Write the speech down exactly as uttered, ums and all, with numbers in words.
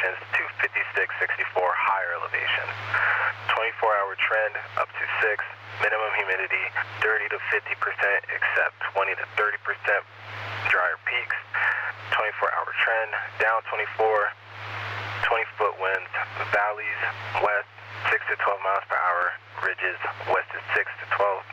elevations to fifty-six sixty-four higher elevations. twenty-four hour trend up to six. Minimum humidity thirty to fifty percent except twenty to thirty percent drier peaks. twenty-four hour trend down twenty-four. twenty foot winds. Valleys west six to twelve miles per hour. Ridges west to six to twelve.